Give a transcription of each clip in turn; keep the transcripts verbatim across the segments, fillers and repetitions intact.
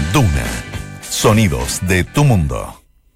Duna. Sonidos de tu mundo.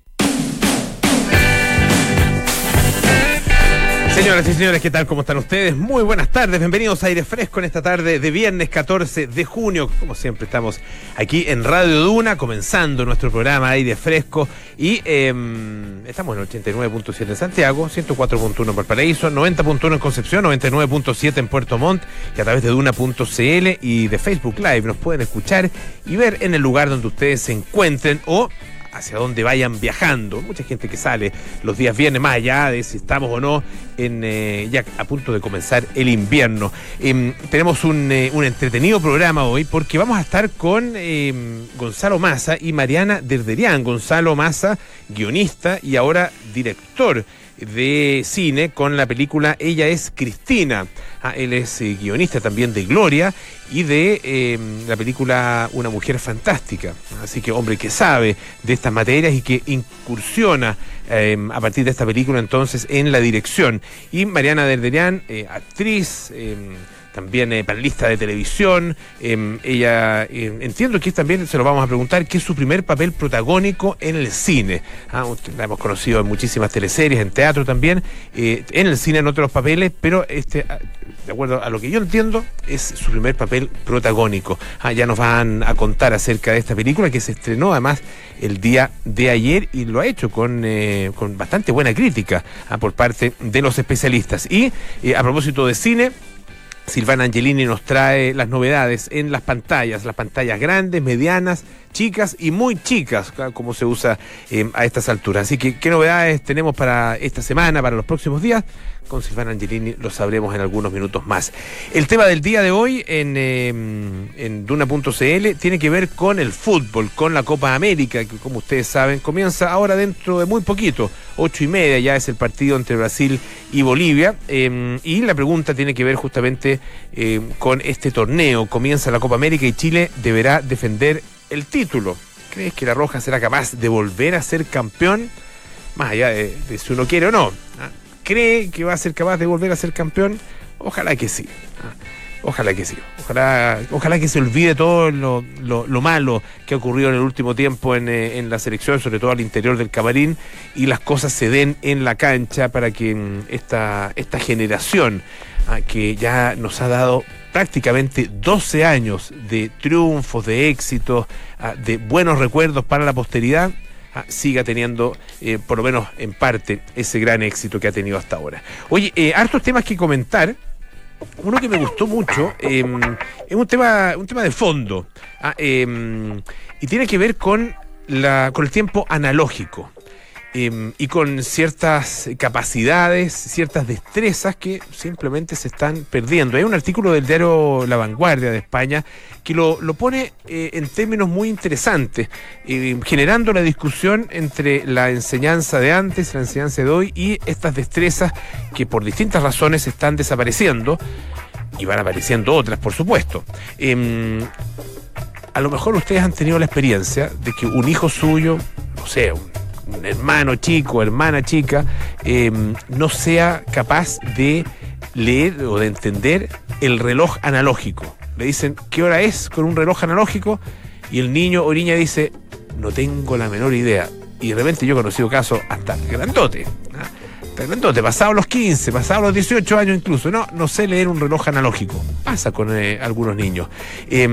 Señoras y señores, ¿qué tal? ¿Cómo están ustedes? Muy buenas tardes, bienvenidos a Aire Fresco en esta tarde de viernes catorce de junio. Como siempre estamos aquí en Radio Duna, comenzando nuestro programa Aire Fresco. Y eh, estamos en ochenta y nueve punto siete en Santiago, ciento cuatro punto uno en Valparaíso, noventa punto uno en Concepción, noventa y nueve punto siete en Puerto Montt. Y a través de Duna punto c l y de Facebook Live nos pueden escuchar y ver en el lugar donde ustedes se encuentren o hacia donde vayan viajando. Mucha gente que sale los días viernes, más allá de si estamos o no en eh, ya a punto de comenzar el invierno. Eh, tenemos un, eh, un entretenido programa hoy porque vamos a estar con eh, Gonzalo Massa y Mariana Derderian. Gonzalo Massa, guionista y ahora director de cine con la película Ella es Cristina. Ah, él es eh, guionista también de Gloria y de eh, la película Una Mujer Fantástica. Así que hombre que sabe de estas materias y que incursiona eh, a partir de esta película entonces en la dirección. Y Mariana Derderian, eh, actriz, eh, también eh, panelista de televisión. Eh, ella, eh, entiendo que también se lo vamos a preguntar, que es su primer papel protagónico en el cine. Ah, usted, la hemos conocido en muchísimas teleseries, en teatro también, eh, en el cine en otros papeles, pero este, de acuerdo a lo que yo entiendo, es su primer papel protagónico. Ah, ya nos van a contar acerca de esta película que se estrenó además el día de ayer y lo ha hecho con, eh, con bastante buena crítica ah, por parte de los especialistas. Y eh, a propósito de cine, Silvana Angelini nos trae las novedades en las pantallas, las pantallas grandes, medianas, chicas y muy chicas, como se usa eh, a estas alturas. Así que, ¿qué novedades tenemos para esta semana, para los próximos días? Con Silvana Angelini lo sabremos en algunos minutos más. El tema del día de hoy en, eh, en Duna punto c l tiene que ver con el fútbol, con la Copa América, que como ustedes saben comienza ahora dentro de muy poquito, ocho y media ya es el partido entre Brasil y Bolivia, eh, y la pregunta tiene que ver justamente eh, con este torneo. Comienza la Copa América y Chile deberá defender el título. ¿Crees que la Roja será capaz de volver a ser campeón? Más allá de, de si uno quiere o no. ¿Cree que va a ser capaz de volver a ser campeón? Ojalá que sí. Ojalá que sí. Ojalá, ojalá que se olvide todo lo, lo, lo malo que ha ocurrido en el último tiempo en, eh, en la selección, sobre todo al interior del camarín, y las cosas se den en la cancha para que mm, esta, esta generación ah, que ya nos ha dado prácticamente doce años de triunfos, de éxitos, ah, de buenos recuerdos para la posteridad, Ah, siga teniendo, eh, por lo menos en parte, ese gran éxito que ha tenido hasta ahora. Oye, eh, hartos temas que comentar. Uno que me gustó mucho eh, es un tema, un tema de fondo ah, eh, y tiene que ver con, la, con el tiempo analógico. Eh, y con ciertas capacidades, ciertas destrezas que simplemente se están perdiendo. Hay un artículo del diario La Vanguardia de España que lo, lo pone eh, en términos muy interesantes, eh, generando la discusión entre la enseñanza de antes, la enseñanza de hoy y estas destrezas que por distintas razones están desapareciendo y van apareciendo otras, por supuesto. Eh, a lo mejor ustedes han tenido la experiencia de que un hijo suyo, no sé, un un hermano chico, hermana chica, eh, no sea capaz de leer o de entender el reloj analógico. Le dicen, ¿qué hora es con un reloj analógico? Y el niño o niña dice, no tengo la menor idea. Y de repente yo he conocido casos hasta grandote, ¿ah? hasta grandote, pasado los quince, pasado los dieciocho años incluso, no, no sé leer un reloj analógico. Pasa con eh, algunos niños. Eh,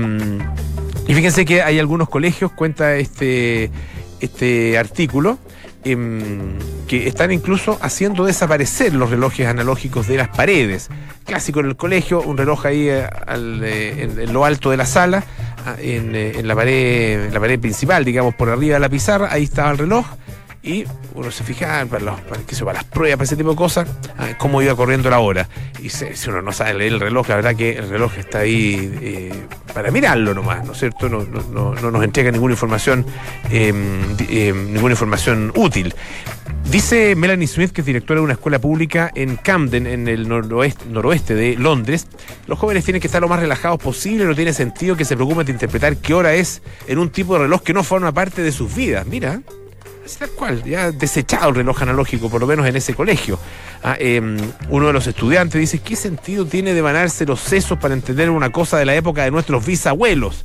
y fíjense que hay algunos colegios, cuenta este... este artículo, eh, que están incluso haciendo desaparecer los relojes analógicos de las paredes. Clásico en el colegio, un reloj ahí eh, al, eh, en, en lo alto de la sala, en, eh, en la pared, en la pared principal, digamos, por arriba de la pizarra, ahí estaba el reloj. Y uno se fijaba para, los, para, qué sé, para las pruebas, para ese tipo de cosas, cómo iba corriendo la hora. Y se, si uno no sabe leer el reloj, la verdad que el reloj está ahí eh, para mirarlo nomás, ¿no es cierto? No, no, no, no nos entrega ninguna información, eh, eh, ninguna información útil. Dice Melanie Smith, que es directora de una escuela pública en Camden, en el noroeste, noroeste de Londres, los jóvenes tienen que estar lo más relajados posible, no tiene sentido que se preocupen de interpretar qué hora es en un tipo de reloj que no forma parte de sus vidas. Mira, así tal cual, ya desechado el reloj analógico, por lo menos en ese colegio. Ah, eh, uno de los estudiantes dice, ¿qué sentido tiene devanarse los sesos para entender una cosa de la época de nuestros bisabuelos?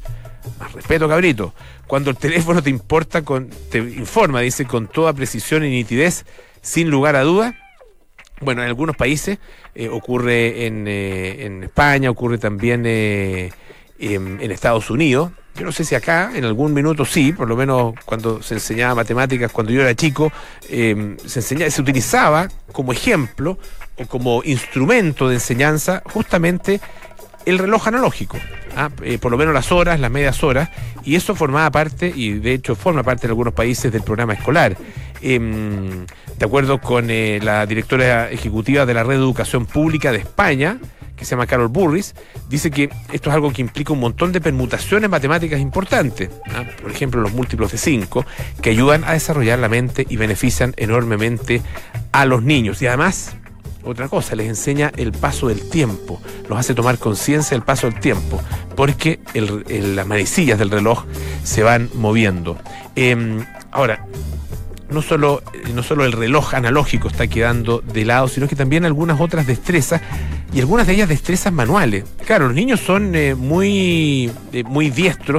más respeto, cabrito. Cuando el teléfono te importa con, te informa, dice, con toda precisión y nitidez, sin lugar a duda. Bueno, en algunos países eh, ocurre en, eh, en España, ocurre también eh, en, en Estados Unidos. Yo no sé si acá, en algún minuto sí, por lo menos cuando se enseñaba matemáticas, cuando yo era chico, eh, se enseñaba, se utilizaba como ejemplo o como instrumento de enseñanza justamente el reloj analógico, ¿ah? eh, por lo menos las horas, las medias horas, y eso formaba parte, y de hecho forma parte en algunos países del programa escolar. Eh, de acuerdo con eh, la directora ejecutiva de la Red de Educación Pública de España, que se llama Carol Burris, dice que esto es algo que implica un montón de permutaciones matemáticas importantes, ¿ah? Por ejemplo, los múltiplos de cinco, que ayudan a desarrollar la mente y benefician enormemente a los niños. Y además, otra cosa, les enseña el paso del tiempo, los hace tomar conciencia del paso del tiempo, porque el, el, las manecillas del reloj se van moviendo. Eh, ahora, no solo, no solo el reloj analógico está quedando de lado, sino que también algunas otras destrezas, y algunas de ellas destrezas manuales. Claro, los niños son eh, muy, eh, muy diestros,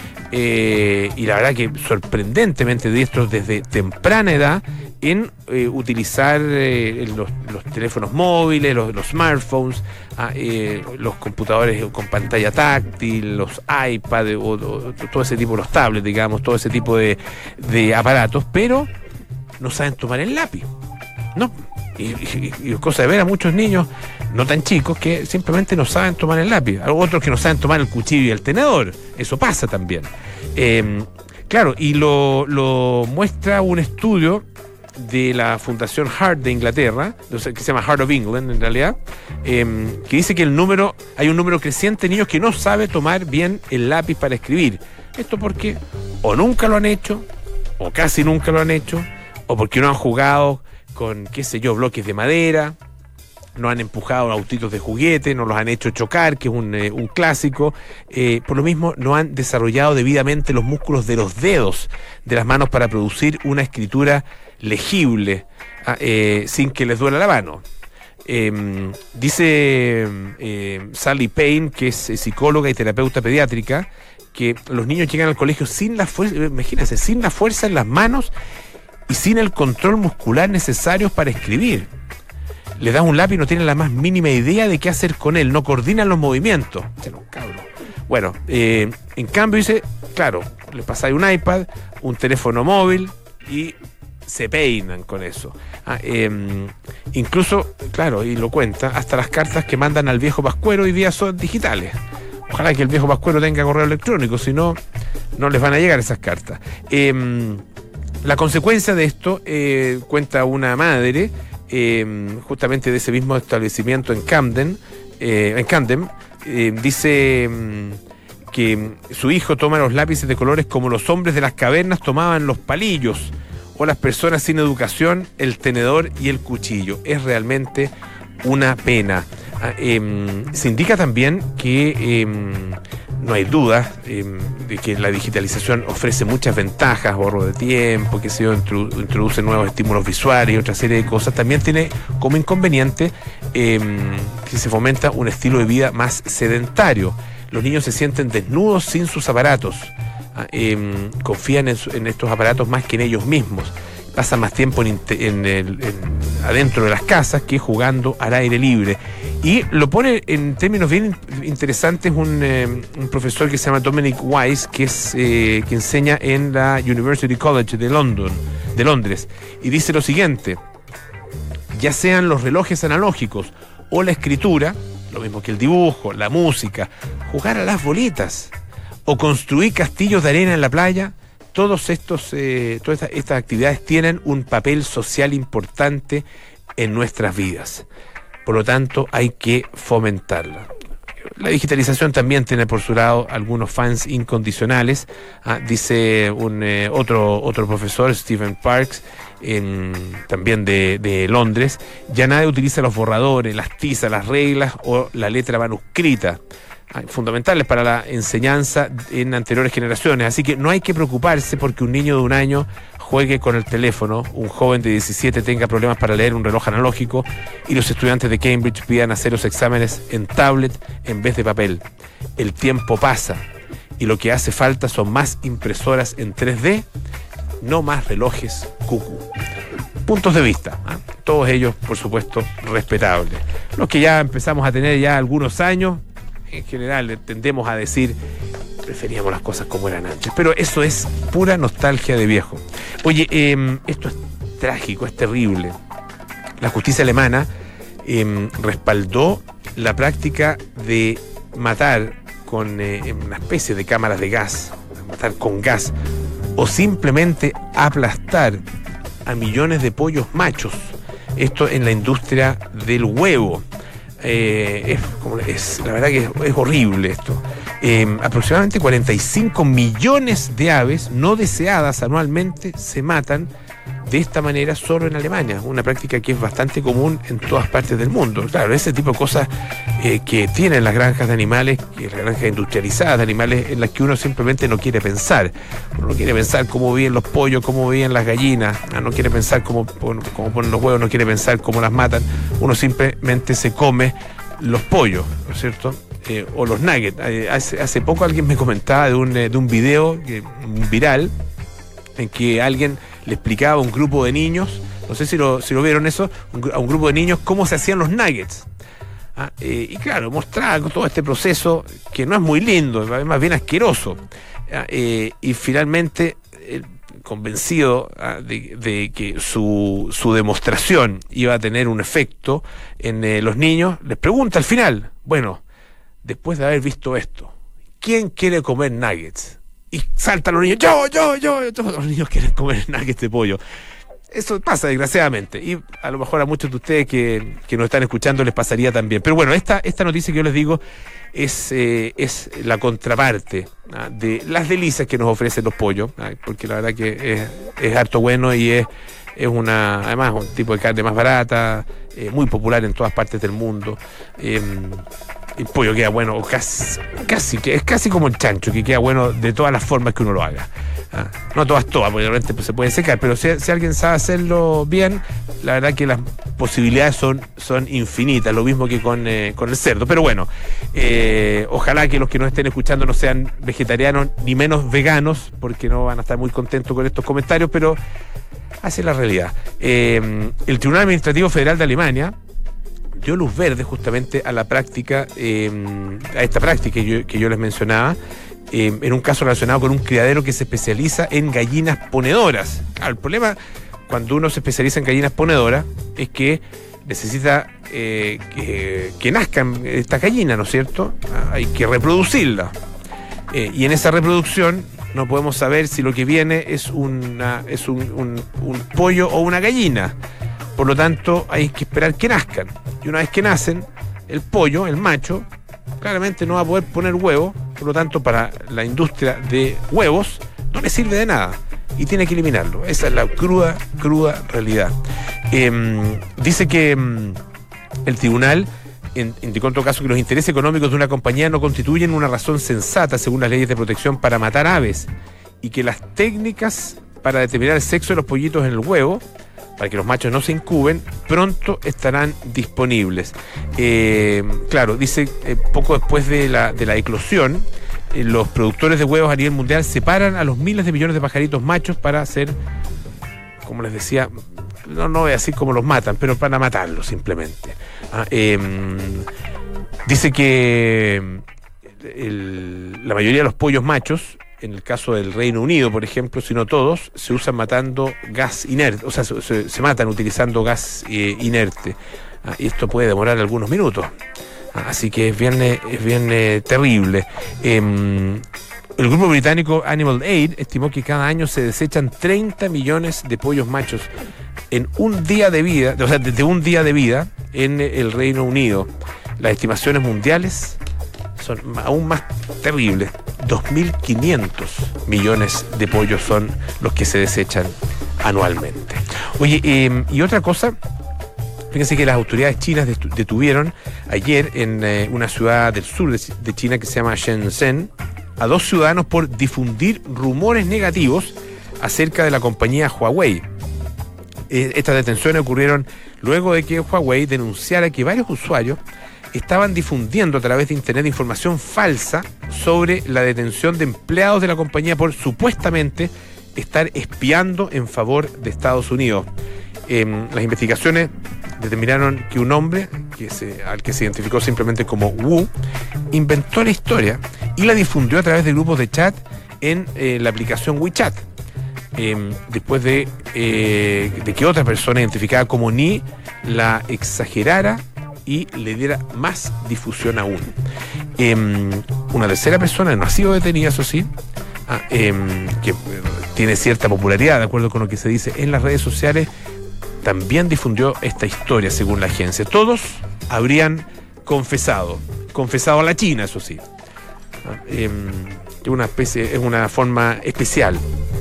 eh, y la verdad que sorprendentemente diestros desde temprana edad en eh, utilizar eh, los, los teléfonos móviles, los, los smartphones, ah, eh, los computadores con pantalla táctil, los iPad, o, o, todo ese tipo, los tablets, digamos, todo ese tipo de, de aparatos, pero no saben tomar el lápiz, ¿no? Y, y, y cosa de ver a muchos niños no tan chicos que simplemente no saben tomar el lápiz, otros que no saben tomar el cuchillo y el tenedor, eso pasa también. Eh, claro, y lo, lo muestra un estudio de la Fundación Heart de Inglaterra, que se llama Heart of England en realidad, eh, que dice que el número, hay un número creciente de niños que no sabe tomar bien el lápiz para escribir. Esto porque o nunca lo han hecho, o casi nunca lo han hecho, o porque no han jugado con, qué sé yo, bloques de madera, no han empujado autitos de juguete, no los han hecho chocar, que es un, eh, un clásico. Eh, por lo mismo, no han desarrollado debidamente los músculos de los dedos de las manos para producir una escritura legible, eh, sin que les duela la mano. Eh, dice eh, Sally Payne, que es psicóloga y terapeuta pediátrica, que los niños llegan al colegio sin la fuerza, imagínense, sin la fuerza en las manos y sin el control muscular necesario para escribir. Le das un lápiz y no tienen la más mínima idea de qué hacer con él, no coordinan los movimientos. Bueno, eh, en cambio dice, claro, le pasáis un iPad, un teléfono móvil y se peinan con eso. Ah, eh, incluso, claro, y lo cuenta, hasta las cartas que mandan al viejo pascuero hoy día son digitales. Ojalá que el viejo pascuero tenga correo electrónico, si no, no les van a llegar esas cartas. Eh, la consecuencia de esto, eh, cuenta una madre, eh, justamente de ese mismo establecimiento en Camden, eh, en Camden, eh, dice mm, que su hijo toma los lápices de colores como los hombres de las cavernas tomaban los palillos, o las personas sin educación, el tenedor y el cuchillo. Es realmente una pena. Ah, eh, se indica también que eh, no hay duda eh, de que la digitalización ofrece muchas ventajas, ahorro de tiempo, que se introduce nuevos estímulos visuales y otra serie de cosas. También tiene como inconveniente eh, que se fomenta un estilo de vida más sedentario. Los niños se sienten desnudos sin sus aparatos. Eh, confían en, en estos aparatos más que en ellos mismos, pasan más tiempo en, en el, en, adentro de las casas que jugando al aire libre. Y lo pone en términos bien interesantes un, eh, un profesor que se llama Dominic Wise, que es eh, que enseña en la University College de London, de Londres, y dice lo siguiente: ya sean los relojes analógicos o la escritura, lo mismo que el dibujo, la música, jugar a las bolitas o construir castillos de arena en la playa, todos estos, eh, todas estas, estas actividades tienen un papel social importante en nuestras vidas. Por lo tanto, hay que fomentarla. La digitalización también tiene por su lado algunos fans incondicionales. Ah, dice un eh, otro, otro profesor, Stephen Parks, en, también de, de Londres, ya nadie utiliza los borradores, las tizas, las reglas o la letra manuscrita, fundamentales para la enseñanza en anteriores generaciones. Así que no hay que preocuparse porque un niño de un año juegue con el teléfono, un joven de diecisiete tenga problemas para leer un reloj analógico y los estudiantes de Cambridge pidan hacer los exámenes en tablet en vez de papel. El tiempo pasa y lo que hace falta son más impresoras en tres D, no más relojes cucú. Puntos de vista, ¿eh? Todos ellos, por supuesto, respetables. Los que ya empezamos a tener ya algunos años, en general tendemos a decir, preferíamos las cosas como eran antes, pero eso es pura nostalgia de viejo. Oye, eh, esto es trágico, es terrible. La justicia alemana eh, respaldó la práctica de matar con eh, una especie de cámaras de gas, matar con gas, o simplemente aplastar a millones de pollos machos. Esto en la industria del huevo. Eh, es, como, es, la verdad que es, es horrible esto. Eh, aproximadamente cuarenta y cinco millones de aves no deseadas anualmente se matan de esta manera solo en Alemania, una práctica que es bastante común en todas partes del mundo. Claro, ese tipo de cosas eh, que tienen las granjas de animales, que las granjas industrializadas de animales, en las que uno simplemente no quiere pensar. Uno no quiere pensar cómo viven los pollos, cómo viven las gallinas, no quiere pensar cómo, cómo ponen los huevos, no quiere pensar cómo las matan. Uno simplemente se come los pollos, ¿no es cierto? Eh, o los nuggets. Eh, hace, hace poco alguien me comentaba de un, de un video eh, viral en que alguien le explicaba a un grupo de niños, no sé si lo, si lo vieron eso, un, a un grupo de niños cómo se hacían los nuggets. Ah, eh, y claro, mostraba todo este proceso que no es muy lindo, es más bien asqueroso. Ah, eh, y finalmente, eh, convencido ah, de, de que su, su demostración iba a tener un efecto en eh, los niños, les pregunta al final, bueno, después de haber visto esto, ¿quién quiere comer nuggets? Y saltan los niños, yo, yo, yo, todos los niños quieren comer nuggets de pollo. Eso pasa, desgraciadamente, y a lo mejor a muchos de ustedes que, que nos están escuchando les pasaría también. Pero bueno, esta, esta noticia que yo les digo es, eh, es la contraparte ¿ah? de las delicias que nos ofrecen los pollos, ¿ah? porque la verdad que es, es harto bueno y es, es una, además un tipo de carne más barata, eh, muy popular en todas partes del mundo. Eh, el pollo queda bueno, casi, casi, es casi como el chancho, que queda bueno de todas las formas que uno lo haga. Ah, no todas, todas, porque realmente pues, se pueden secar, pero si, si alguien sabe hacerlo bien, la verdad que las posibilidades son, son infinitas, lo mismo que con, eh, con el cerdo. Pero bueno, eh, ojalá que los que nos estén escuchando no sean vegetarianos ni menos veganos, porque no van a estar muy contentos con estos comentarios, pero así es la realidad. Eh, el Tribunal Administrativo Federal de Alemania dio luz verde justamente a la práctica, eh, a esta práctica que yo, que yo les mencionaba, eh, en un caso relacionado con un criadero que se especializa en gallinas ponedoras. Claro, el problema cuando uno se especializa en gallinas ponedoras es que necesita eh, que, que nazcan estas gallinas, ¿no es cierto? Hay que reproducirlas. Eh, y en esa reproducción no podemos saber si lo que viene es, una, es un, un, un pollo o una gallina. Por lo tanto, hay que esperar que nazcan. Y una vez que nacen, el pollo, el macho, claramente no va a poder poner huevo. Por lo tanto, para la industria de huevos, no le sirve de nada. Y tiene que eliminarlo. Esa es la cruda, cruda realidad. Eh, dice que eh, el tribunal indicó en todo caso que los intereses económicos de una compañía no constituyen una razón sensata, según las leyes de protección, para matar aves. Y que las técnicas para determinar el sexo de los pollitos en el huevo, para que los machos no se incuben, pronto estarán disponibles. Eh, claro, dice, eh, poco después de la, de la eclosión, eh, los productores de huevos a nivel mundial separan a los miles de millones de pajaritos machos para hacer, como les decía, no, no voy a decir cómo los matan, pero para matarlos simplemente. Ah, eh, dice que el, la mayoría de los pollos machos, en el caso del Reino Unido, por ejemplo, si no todos, se usan matando gas inerte, o sea, se, se matan utilizando gas eh, inerte. Ah, y esto puede demorar algunos minutos. Ah, así que es bien, es bien eh, terrible. Eh, el grupo británico Animal Aid estimó que cada año se desechan treinta millones de pollos machos en un día de vida, o sea, desde un día de vida en el Reino Unido. Las estimaciones mundiales son aún más terribles. dos mil quinientos millones de pollos son los que se desechan anualmente. Oye, eh, y otra cosa, fíjense que las autoridades chinas detuvieron ayer en eh, una ciudad del sur de, de China que se llama Shenzhen a dos ciudadanos por difundir rumores negativos acerca de la compañía Huawei. Eh, estas detenciones ocurrieron luego de que Huawei denunciara que varios usuarios estaban difundiendo a través de internet información falsa sobre la detención de empleados de la compañía por supuestamente estar espiando en favor de Estados Unidos. Eh, las investigaciones determinaron que un hombre, que se, al que se identificó simplemente como Wu, inventó la historia y la difundió a través de grupos de chat en eh, la aplicación WeChat. Eh, después de, eh, de que otra persona identificada como Ni la exagerara y le diera más difusión aún. Eh, una tercera persona, no ha sido detenida, eso sí, ah, eh, que eh, tiene cierta popularidad, de acuerdo con lo que se dice en las redes sociales, también difundió esta historia, según la agencia. Todos habrían confesado, confesado a la China, eso sí. Ah, eh, es una especie, es una forma especial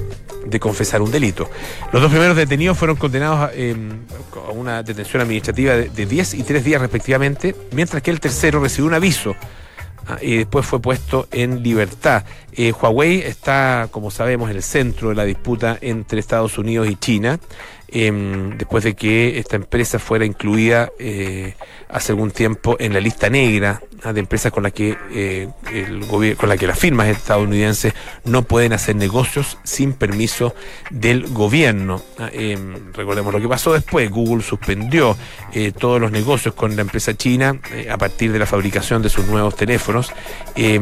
de confesar un delito. Los dos primeros detenidos fueron condenados a, eh, a una detención administrativa de, de diez y tres días respectivamente, mientras que el tercero recibió un aviso ah, y después fue puesto en libertad. Eh, Huawei está, como sabemos, en el centro de la disputa entre Estados Unidos y China, eh, después de que esta empresa fuera incluida eh, hace algún tiempo en la lista negra ah, de empresas con la que eh, el gobierno, con la que las firmas estadounidenses no pueden hacer negocios sin permiso del gobierno. Ah, eh, recordemos lo que pasó después. Google suspendió eh, todos los negocios con la empresa china eh, a partir de la fabricación de sus nuevos teléfonos eh,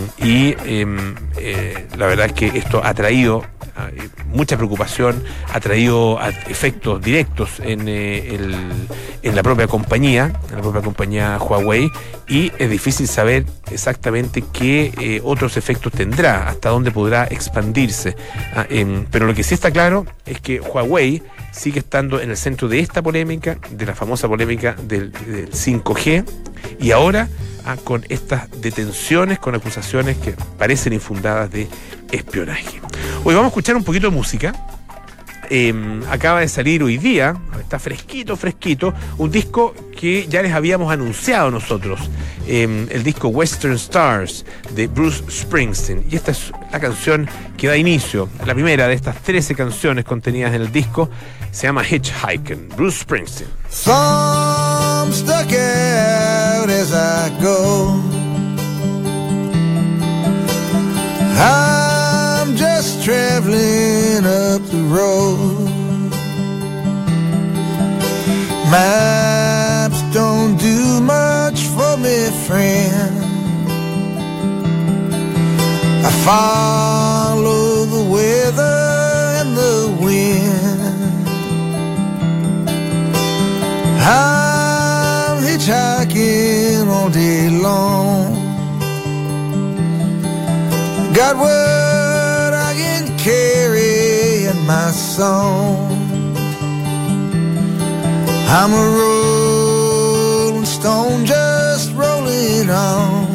y eh, eh, la verdad es que esto ha traído eh, mucha preocupación, ha traído efectos directos en, eh, el, en la propia compañía, en la propia compañía Huawei, y es difícil saber exactamente qué eh, otros efectos tendrá, hasta dónde podrá expandirse. Ah, eh, pero lo que sí está claro es que Huawei sigue estando en el centro de esta polémica, de la famosa polémica del, del cinco G, y ahora ah, con estas detenciones, con acusaciones que parecen infundadas de espionaje. Hoy vamos a escuchar un poquito de música. Eh, acaba de salir hoy día, está fresquito, fresquito, un disco que ya les habíamos anunciado nosotros, eh, el disco Western Stars de Bruce Springsteen, y esta es la canción que da inicio, la primera de estas trece canciones contenidas en el disco, se llama Hitchhiking, Bruce Springsteen. Some stuck out as I go, I'm just traveling up the road. Maps don't do much for me, friend. I follow the weather and the wind. I'm hitchhiking all day long. Got what I can carry in my song. I'm a rolling stone just rolling on.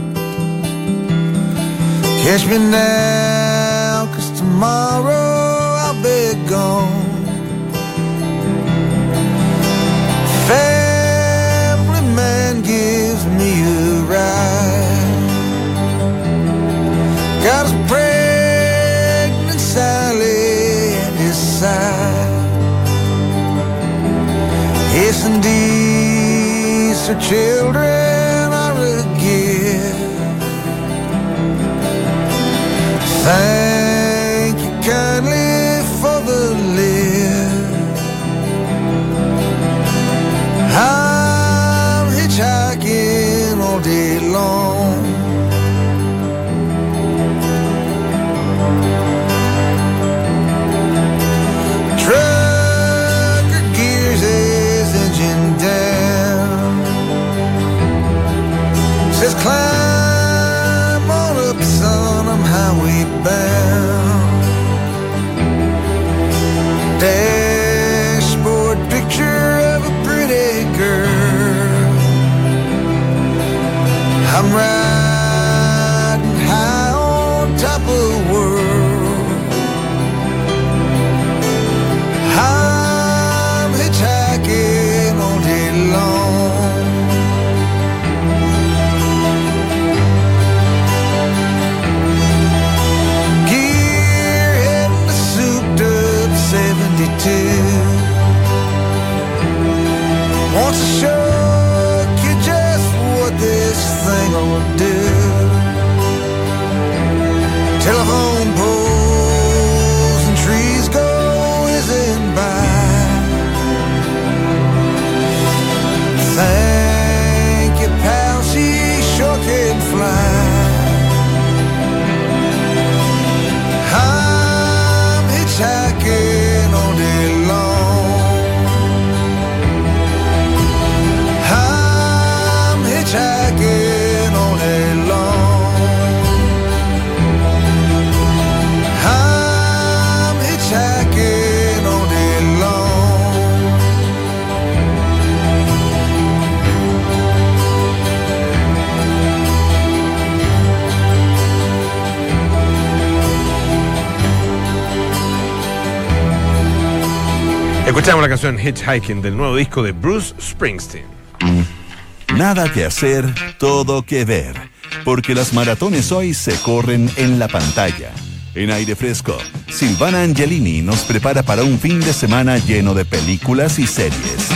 Catch me now, 'cause tomorrow I'll be gone. Family man gives me a ride. Got us pregnant Sally at his side. Yes, indeed, so children are a gift. Thank you kindly for the lift. I'm hitchhiking all day long. Trucker gears his engine down, says climb on up son, I'm highway bound. Escuchamos la canción Hitchhiking del nuevo disco de Bruce Springsteen. Nada que hacer, todo que ver. Porque las maratones hoy se corren en la pantalla. En Aire Fresco, Silvana Angelini nos prepara para un fin de semana lleno de películas y series.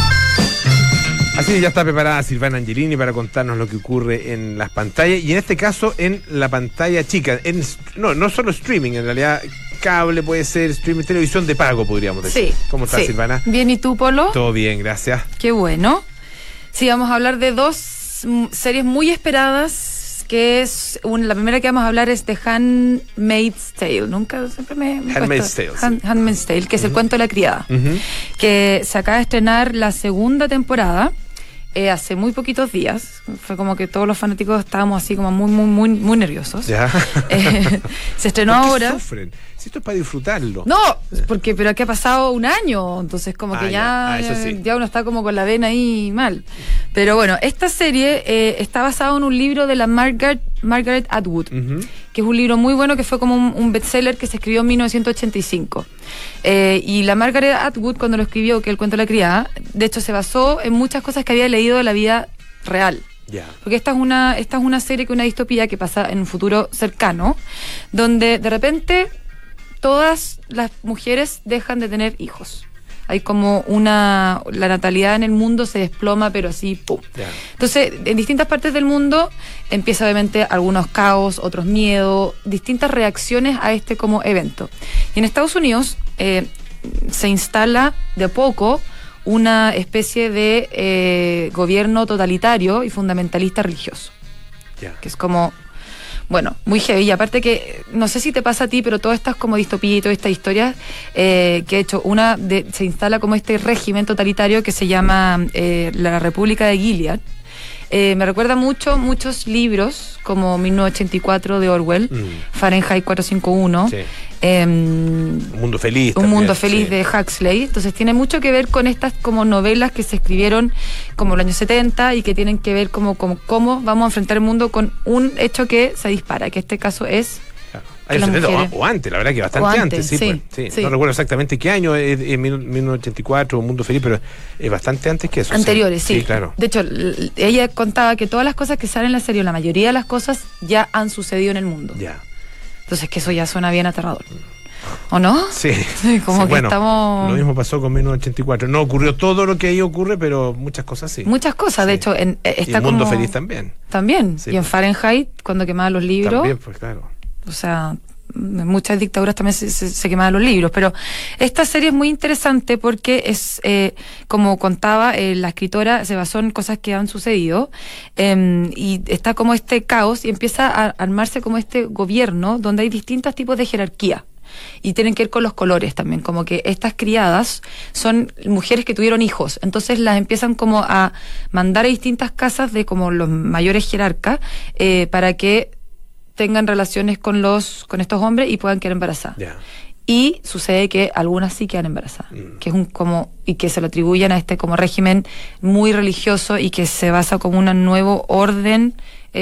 Así ya está preparada Silvana Angelini para contarnos lo que ocurre en las pantallas y en este caso en la pantalla chica. En, no, no solo streaming, en realidad cable puede ser, streaming, televisión de pago podríamos decir. Sí. ¿Cómo estás, sí. Silvana? Bien, ¿y tú, Polo? Todo bien, gracias. Qué bueno. Sí, vamos a hablar de dos mm, series muy esperadas, que es, un, la primera que vamos a hablar es de Handmaid's Tale. Nunca, siempre me... me Handmaid's Tale, Hand, sí. Handmaid's Tale, que es uh-huh. el cuento de la criada, Uh-huh. que se acaba de estrenar la segunda temporada. Eh, hace muy poquitos días. Fue como que todos los fanáticos estábamos así como muy, muy, muy, muy nerviosos. Ya. Eh, se estrenó ¿Por qué ahora. sufren? Si esto es para disfrutarlo. No, porque pero aquí ha pasado un año, entonces como que Ah, ya, ya. Ah, eso sí. ya uno está como con la vena ahí mal. Pero bueno, esta serie eh, está basada en un libro de la Margaret, Margaret Atwood, Uh-huh. que es un libro muy bueno que fue como un, un bestseller que se escribió en mil novecientos ochenta y cinco. Eh, y la Margaret Atwood, cuando lo escribió, que el cuento de la criada, de hecho se basó en muchas cosas que había leído de la vida real. Ya. Porque esta es una esta es una serie que una distopía que pasa en un futuro cercano, donde de repente todas las mujeres dejan de tener hijos. Hay como una... La natalidad en el mundo se desploma, pero así, ¡pum! Ya. Entonces, en distintas partes del mundo empieza obviamente algunos caos, otros miedos, distintas reacciones a este como evento. Y en Estados Unidos eh, se instala de a poco una especie de eh, gobierno totalitario y fundamentalista religioso. Ya. Que es como... Bueno, muy heavy. Y aparte que, no sé si te pasa a ti, pero todas estas como distopías y todas estas historias eh, que he hecho, una de, se instala como este régimen totalitario que se llama eh, la República de Gilead. Eh, me recuerda mucho, muchos libros, como mil novecientos ochenta y cuatro de Orwell, Mm. Fahrenheit cuatrocientos cincuenta y uno, Sí. eh, Un mundo feliz. Un también, mundo feliz sí. de Huxley. Entonces tiene mucho que ver con estas como novelas que se escribieron como en los años setenta y que tienen que ver como, como cómo vamos a enfrentar el mundo con un hecho que se dispara, que este caso es... Claro. que Ay, las setenta, mujeres- o, o antes, la verdad que bastante O antes, antes, sí, sí, pues, sí. sí. No recuerdo exactamente qué año, es en mil novecientos ochenta y cuatro, Un Mundo Feliz, pero es bastante antes que eso. Anteriores, sí. Sí, claro. De hecho, l- ella contaba que todas las cosas que salen en la serie, la mayoría de las cosas ya han sucedido en el mundo. Ya. Entonces, que eso ya suena bien aterrador. ¿O no? Sí. Sí, como Sí, que bueno, estamos... Lo mismo pasó con mil novecientos ochenta y cuatro. No ocurrió todo lo que ahí ocurre, pero muchas cosas sí. Muchas cosas, de Sí. hecho, en, eh, Y está Un Mundo como... Feliz también. También. Sí, y en pues. Fahrenheit, cuando quemaban los libros... También, pues claro. O sea, en muchas dictaduras también se, se, se quemaban los libros, pero esta serie es muy interesante porque es, eh, como contaba eh, la escritora, se basó en cosas que han sucedido, eh, y está como este caos y empieza a armarse como este gobierno donde hay distintos tipos de jerarquía. Y tienen que ver con los colores también, como que estas criadas son mujeres que tuvieron hijos, entonces las empiezan como a mandar a distintas casas de como los mayores jerarcas eh, para que tengan relaciones con los con estos hombres y puedan quedar embarazadas. Ya. Y sucede que algunas sí quedan embarazadas, Mm. que es un como y que se lo atribuyen a este como régimen muy religioso y que se basa como un nuevo orden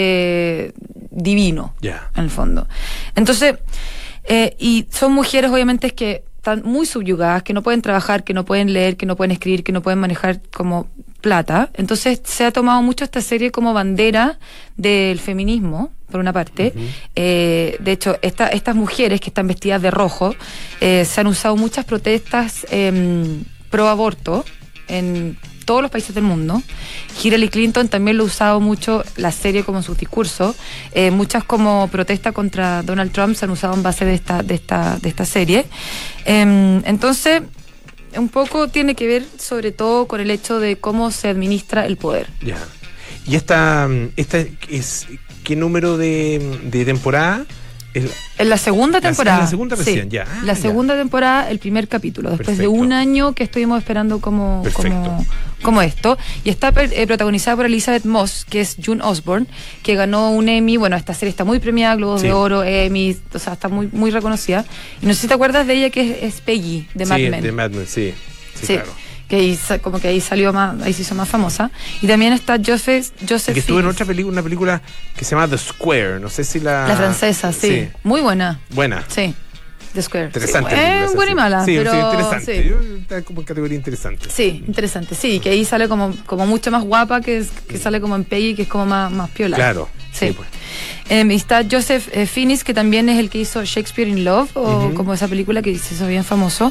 eh, divino, Ya. en el fondo. Entonces, eh, y son mujeres obviamente que están muy subyugadas, que no pueden trabajar, que no pueden leer, que no pueden escribir, que no pueden manejar como plata. Entonces se ha tomado mucho esta serie como bandera del feminismo, por una parte. Ujú. Eh, de hecho, esta, estas mujeres que están vestidas de rojo, eh, se han usado muchas protestas eh, pro aborto en todos los países del mundo. Hillary Clinton también lo ha usado mucho, la serie como en sus discursos. Eh, muchas como protestas contra Donald Trump se han usado en base de esta, de esta, de esta serie. Eh, entonces, un poco tiene que ver sobre todo con el hecho de cómo se administra el poder. Ya. ¿Y esta, esta es qué número de, de temporada? El, En la segunda La- temporada. en la segunda recién, sí, ya. Ah, la ya. segunda temporada, el primer capítulo, después Perfecto. de un año que estuvimos esperando como, Perfecto. como, como esto. Y está eh, protagonizada por Elizabeth Moss, que es June Osborne, que ganó un Emmy. Bueno, esta serie está muy premiada, Globos Sí. de Oro, Emmy, o sea, está muy, muy reconocida. Y no sé si te acuerdas de ella, que es, es Peggy, de Mad sí, Men. de Mad Men, sí. Sí, Sí, claro. que ahí, sa- como que ahí salió más, ahí se hizo más famosa. Y también está Joseph, Joseph Y que estuvo en Fiennes, otra película, una película que se llama The Square, no sé si la... la francesa, sí. Muy buena. Buena. Sí. The Square. Interesante. Sí, es buena y mala, sí, pero sí, interesante. sí. Yo, está como en categoría interesante. Sí, interesante. Sí, que ahí sale como, como mucho más guapa, que, es, que sale como en Peggy, que es como más, más piola. Claro. Sí. Sí, pues. Eh, está Joseph eh, Fiennes, que también es el que hizo Shakespeare in Love, o Uh-huh. como esa película que se hizo bien famoso.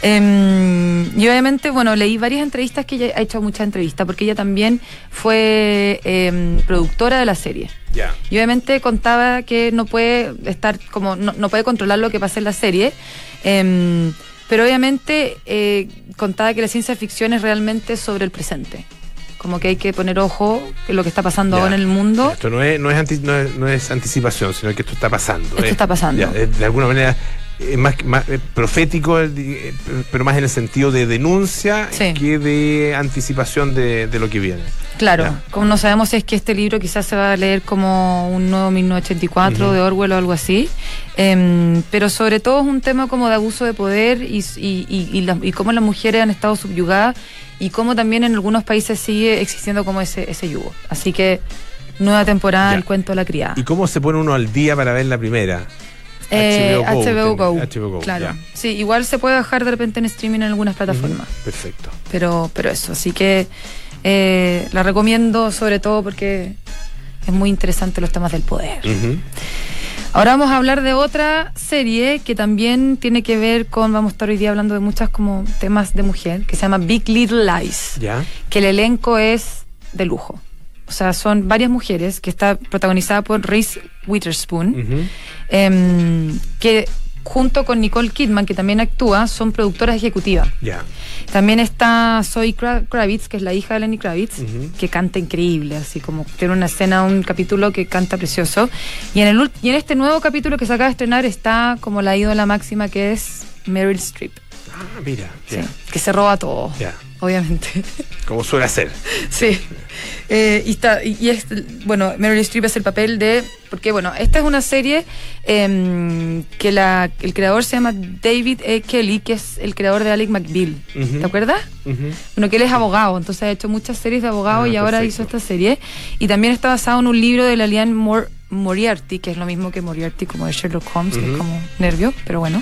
Eh, y obviamente, bueno, leí varias entrevistas, que ella ha hecho muchas entrevistas, porque ella también fue eh, productora de la serie. Ya. Y obviamente contaba que no puede estar como, no, no puede controlar lo que pasa en la serie. Eh, pero obviamente eh, contaba que la ciencia ficción es realmente sobre el presente. Como que hay que poner ojo en lo que está pasando Ya. ahora en el mundo. Esto no es, no, es anti- no, es, no es anticipación, sino que esto está pasando. Esto eh. está pasando. Ya, eh, de alguna manera es más, más eh, profético, eh, pero más en el sentido de denuncia Sí. que de anticipación de, de lo que viene. Claro, Ya. como no sabemos si es que este libro quizás se va a leer como un nuevo mil novecientos ochenta y cuatro Ujú. de Orwell o algo así, Em, pero sobre todo es un tema como de abuso de poder y, y, y, y, la- y cómo las mujeres han estado subyugadas y cómo también en algunos países sigue existiendo como ese, ese yugo. Así que nueva temporada, Ya. El cuento de la criada. ¿Y cómo se pone uno al día para ver la primera? Eh, H B O Go, H B O Go, tiene- H B O Go, claro. ya. Sí, igual se puede bajar de repente en streaming en algunas plataformas. Ujú. Perfecto. pero, pero eso, así que eh, la recomiendo sobre todo porque es muy interesante los temas del poder. Ujú. Ahora vamos a hablar de otra serie que también tiene que ver con, vamos a estar hoy día hablando de muchas como temas de mujer, que se llama Big Little Lies, Ya. que el elenco es de lujo. O sea, son varias mujeres, que está protagonizada por Reese Witherspoon, Ujú. em, que junto con Nicole Kidman, que también actúa, son productoras ejecutivas. Ya. También está Zoe Kra- Kravitz, que es la hija de Lenny Kravitz, Ujú. que canta increíble, así como tiene una escena, un capítulo que canta precioso. Y en, el, ult- y en este nuevo capítulo que se acaba de estrenar está como la ídola máxima, que es Meryl Streep, Ah, mira. sí, Ya. que se roba todo, Ya. obviamente. Como suele hacer. Sí. Eh, y está, y, y es, bueno, Meryl Streep es el papel de, porque bueno, esta es una serie em, que la, el creador se llama David E. Kelly, que es el creador de Ally McBeal. Ujú. ¿Te acuerdas? Ujú. Bueno, que él es abogado, entonces ha hecho muchas series de abogado Ah, y ahora perfecto. hizo esta serie. Y también está basado en un libro de la Liane Mor- Moriarty, que es lo mismo que Moriarty como de Sherlock Holmes, que es Ujú. como nervio, pero bueno.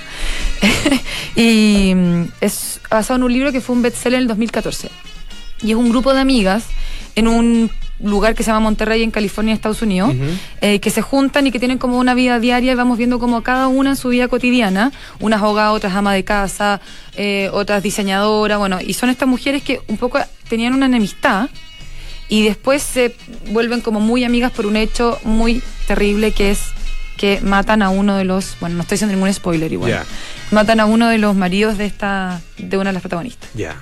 Y mm, es basado en un libro que fue un bestseller en el dos mil catorce. Y es un grupo de amigas en un lugar que se llama Monterrey, en California, Estados Unidos, Ujú. eh, que se juntan y que tienen como una vida diaria y vamos viendo como cada una en su vida cotidiana, unas abogadas, otras ama de casa, eh, otras diseñadoras, bueno, y son estas mujeres que un poco tenían una enemistad y después se vuelven como muy amigas por un hecho muy terrible, que es que matan a uno de los, bueno, no estoy haciendo ningún spoiler igual, Ya. matan a uno de los maridos de esta, de una de las protagonistas. Ya.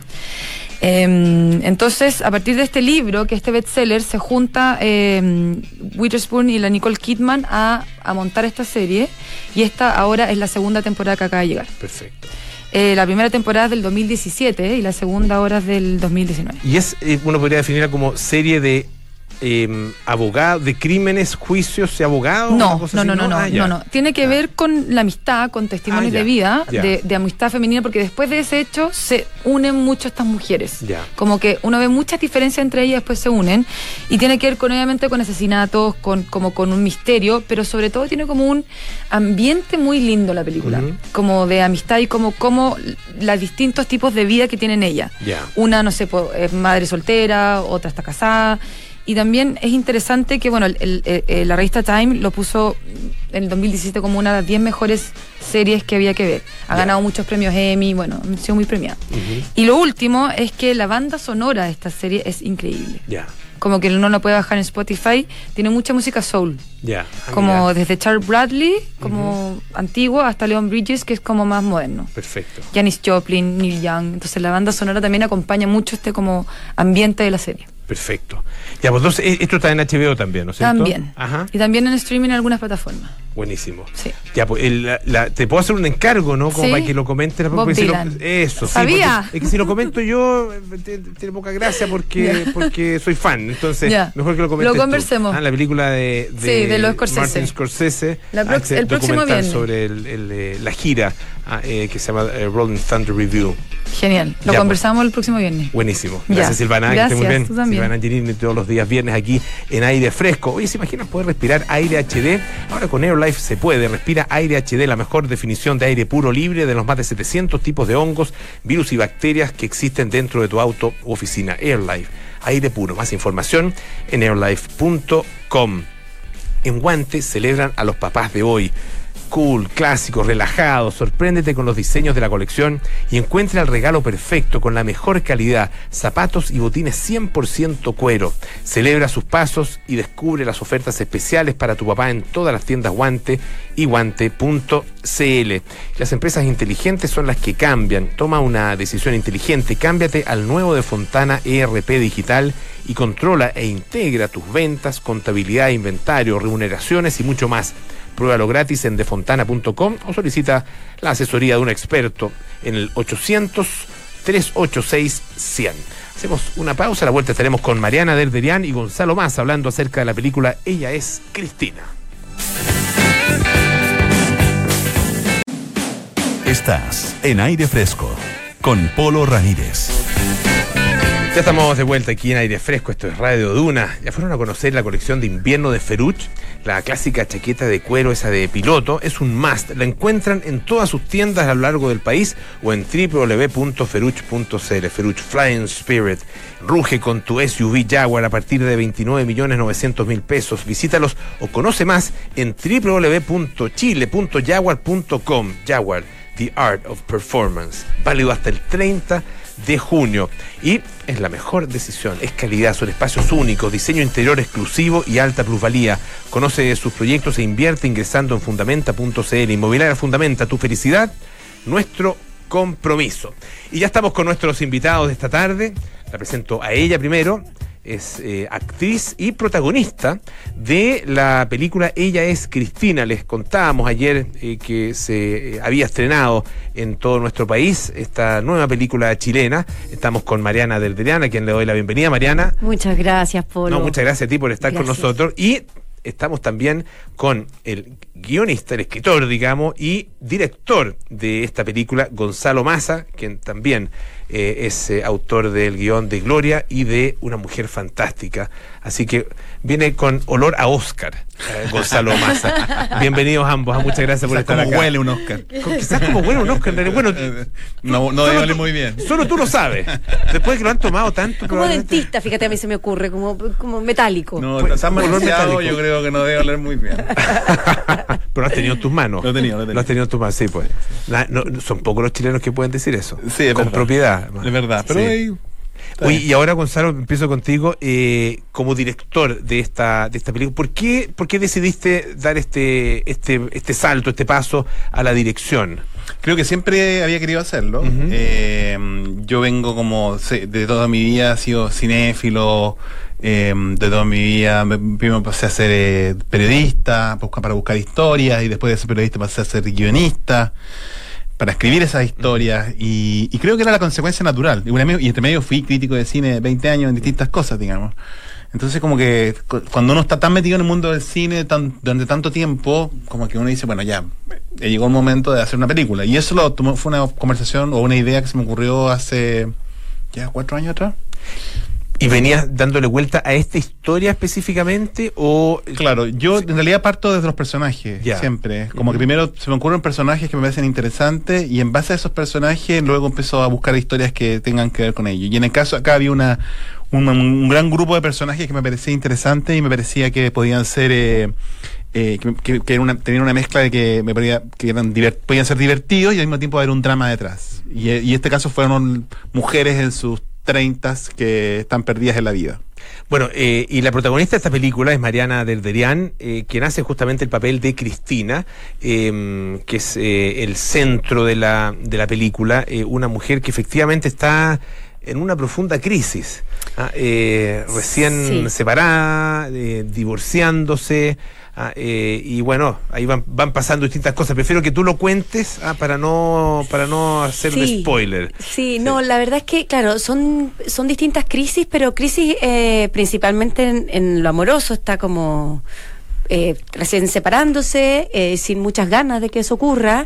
Eh, entonces, a partir de este libro, que este bestseller, se junta eh, Witherspoon y la Nicole Kidman a, a montar esta serie, y esta ahora es la segunda temporada que acaba de llegar. Perfecto. Eh, la primera temporada es del dos mil diecisiete y la segunda ahora es del dos mil diecinueve. Y es, eh, uno podría definirla como serie de eh, abogados, de crímenes, juicios y abogados. No, una cosa no, así, no, no, no, Ah, ya. no, no. Tiene que Ya. ver con la amistad, con testimonios Ah, ya, de vida, ya. de, de amistad femenina, porque después de ese hecho se unen mucho estas mujeres. Ya. Como que uno ve muchas diferencias entre ellas, después se unen, y tiene que ver con, obviamente, con asesinatos, con, como con un misterio, pero sobre todo tiene como un ambiente muy lindo la película, Ujú. como de amistad y como, como los distintos tipos de vida que tienen ellas. Ya. Una, no sé, po- es madre soltera, otra está casada. Y también es interesante que, bueno, el- el- el- la revista Time lo puso en el dos mil diecisiete como una de las diez mejores series que había que ver. Ha Ya. ganado muchos premios Emmy, bueno, ha sido muy premiada. Ujú. Y lo último es que la banda sonora de esta serie es increíble. Ya. Como que uno la puede bajar en Spotify, tiene mucha música soul. Ya. Ah, Como mira. desde Charles Bradley, como antiguo, hasta Leon Bridges, que es como más moderno. Perfecto. Janis Joplin, Neil Young. Entonces la banda sonora también acompaña mucho este como ambiente de la serie. Perfecto. Ya, pues entonces eh, esto está en H B O también, ¿no es cierto? También. Ajá. Y también en streaming en algunas plataformas. Buenísimo. Sí. Ya, pues el- la- la- te puedo hacer un encargo, ¿no? Como Sí. para que lo comentes. Bob porque si lo- Dylan. eso, sí. ¿Sabía? porque- es que si lo comento yo, eh, te- tiene poca gracia porque, porque soy fan. Entonces, Ya. mejor que lo comentes Lo tú. conversemos. Ah, la película de, de, Sí, de los Scorsese. Martin Scorsese. La prox- este el próximo documental viernes. sobre el- el, eh, la gira ah, eh, que se llama eh, Rolling Thunder Review. Genial. Lo Ya, conversamos el próximo viernes. Buenísimo. Ya. Gracias, Silvana. Que esté muy Gracias, bien. tú también. Silvana Angelini todos los días viernes aquí en Aire Fresco. Oye, ¿se imaginan poder respirar aire H D? Ahora con AirLife se puede. Respira aire H D, la mejor definición de aire puro libre de los más de setecientos tipos de hongos, virus y bacterias que existen dentro de tu auto u oficina. AirLife, aire puro. Más información en airlife punto com. En Guante celebran a los papás de hoy. Cool, clásicos, relajados, sorpréndete con los diseños de la colección y encuentra el regalo perfecto con la mejor calidad, zapatos y botines cien por ciento cuero. Celebra sus pasos y descubre las ofertas especiales para tu papá en todas las tiendas Guante y guante punto c l. Las empresas inteligentes son las que cambian. Toma una decisión inteligente, cámbiate al nuevo de Fontana E R P Digital y controla e integra tus ventas, contabilidad, inventario, remuneraciones y mucho más. Pruébalo gratis en defontana punto com o solicita la asesoría de un experto en el ochocientos, trescientos ochenta y seis, cien. Hacemos una pausa, a la vuelta estaremos con Mariana Derderian y Gonzalo Massa hablando acerca de la película Ella es Cristina. Estás en Aire Fresco con Polo Ramírez. Ya estamos de vuelta aquí en Aire Fresco, esto es Radio Duna. Ya fueron a conocer la colección de invierno de Feruch, la clásica chaqueta de cuero, esa de piloto, es un must. La encuentran en todas sus tiendas a lo largo del país o en doble u doble u doble u punto feruch punto c l. Feruch Flying Spirit. Ruge con tu S U V Jaguar a partir de veintinueve millones novecientos mil pesos. Visítalos o conoce más en doble u doble u doble u punto chile punto jaguar punto com. Jaguar, The Art of Performance. Válido hasta el treinta de junio. Y es la mejor decisión, es calidad, son espacios únicos, diseño interior exclusivo y alta plusvalía. Conoce sus proyectos e invierte ingresando en fundamenta punto c l. Inmobiliaria Fundamenta, tu felicidad, nuestro compromiso. Y ya estamos con nuestros invitados de esta tarde. La presento a ella primero. Es eh, actriz y protagonista de la película Ella es Cristina. Les contábamos ayer eh, que se eh, había estrenado en todo nuestro país esta nueva película chilena. Estamos con Mariana Derderian, a quien le doy la bienvenida. Mariana. Muchas gracias, Polo. No, muchas gracias a ti por estar gracias. con nosotros. Y estamos también con el guionista, el escritor, digamos, y director de esta película, Gonzalo Massa, quien también eh, es eh, autor del guión de Gloria y de Una mujer fantástica. Así que viene con olor a Oscar, eh, Gonzalo Massa. Bienvenidos ambos, muchas gracias por quizás estar como acá. Huele un Oscar. Quizás como huele un Oscar. Bueno, no no debe oler muy bien. Solo tú lo sabes. Después de que lo han tomado tanto. Como dentista, fíjate, a mí se me ocurre, como, como metálico. No, Pues, tan olor balanceado, metálico. yo creo que no debe oler muy bien. Pero lo has tenido en tus manos. Lo he tenido, lo he tenido. Lo has tenido en tus manos, sí, pues. Na- no, son pocos los chilenos que pueden decir eso. Sí, es con verdad. propiedad. Es verdad, pero Sí. ahí- Oye, y ahora, Gonzalo, empiezo contigo. Eh, como director de esta de esta película, ¿por qué, por qué decidiste dar este, este, este salto, este paso a la dirección? Creo que siempre había querido hacerlo. Ujú. Eh, yo vengo como se- de toda mi vida, he sido cinéfilo, eh, de toda mi vida me- primero pasé a ser eh, periodista, busca- para buscar historias, y después de ser periodista pasé a ser guionista, para escribir esas historias, y, y creo que era la consecuencia natural. Y, una- y entre medio fui crítico de cine veinte años en distintas cosas, digamos. Entonces como que cu- cuando uno está tan metido en el mundo del cine tan, durante tanto tiempo, como que uno dice, bueno, ya, eh, llegó el momento de hacer una película. Y eso lo tomó, fue una conversación o una idea que se me ocurrió hace ya cuatro años atrás. ¿Y venías dándole vuelta a esta historia específicamente o...? Claro, yo en realidad parto desde los personajes, Ya. siempre. Como Ujú. que primero se me ocurren personajes que me parecen interesantes, y en base a esos personajes luego empiezo a buscar historias que tengan que ver con ellos. Y en el caso acá había una un, un gran grupo de personajes que me parecía interesante y me parecía que podían ser... Eh, eh, que, que, que era una, tenían una mezcla de que me parecía que eran divert, podían ser divertidos y al mismo tiempo haber un drama detrás. Y, eh, y este caso fueron mujeres en sus treintas que están perdidas en la vida. Bueno, eh, y la protagonista de esta película es Mariana Derderian, eh, quien hace justamente el papel de Cristina, eh, que es eh, el centro de la, de la película, eh, una mujer que efectivamente está en una profunda crisis, ¿ah? eh, recién Sí. separada, eh, divorciándose. Ah, eh, y bueno, ahí van, van pasando distintas cosas. Prefiero que tú lo cuentes ah, para no para no hacer de Sí. spoiler. Sí, no, la verdad es que, claro, son, son distintas crisis, pero crisis eh, principalmente en, en lo amoroso. Está como eh, recién separándose, eh, sin muchas ganas de que eso ocurra.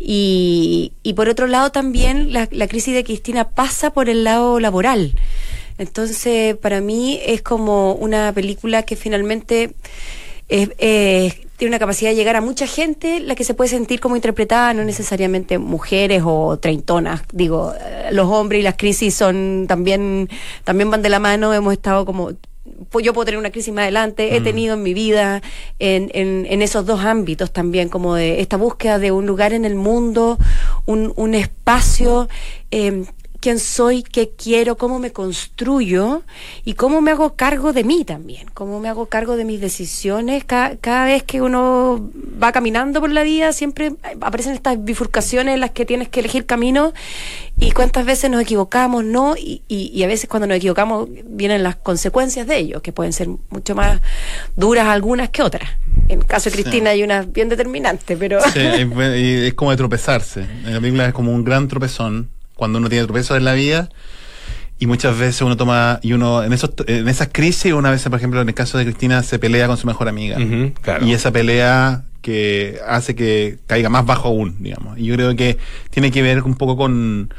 Y, y por otro lado también la, la crisis de Cristina pasa por el lado laboral. Entonces, para mí es como una película que finalmente es, es, tiene una capacidad de llegar a mucha gente, la que se puede sentir como interpretada, no necesariamente mujeres o treintonas. Digo, los hombres y las crisis son también, también van de la mano. Hemos estado como... Pues yo puedo tener una crisis más adelante, he tenido en mi vida en, en, en esos dos ámbitos también, como de esta búsqueda de un lugar en el mundo, un, un espacio, eh, quién soy, qué quiero, cómo me construyo y cómo me hago cargo de mí también, cómo me hago cargo de mis decisiones. Cada, cada vez que uno va caminando por la vida siempre aparecen estas bifurcaciones en las que tienes que elegir camino y cuántas veces nos equivocamos, ¿no? Y, y, y a veces cuando nos equivocamos vienen las consecuencias de ello, que pueden ser mucho más duras algunas que otras. En el caso de Cristina sí. Hay unas bien determinantes, pero... Sí, es, es como de tropezarse. La película es como un gran tropezón cuando uno tiene tropezos en la vida, y muchas veces uno toma, y uno, en esos en esas crisis, una vez, por ejemplo, en el caso de Cristina, se pelea con su mejor amiga. Uh-huh, claro. Y esa pelea que hace que caiga más bajo aún, digamos. Y yo creo que tiene que ver un poco con,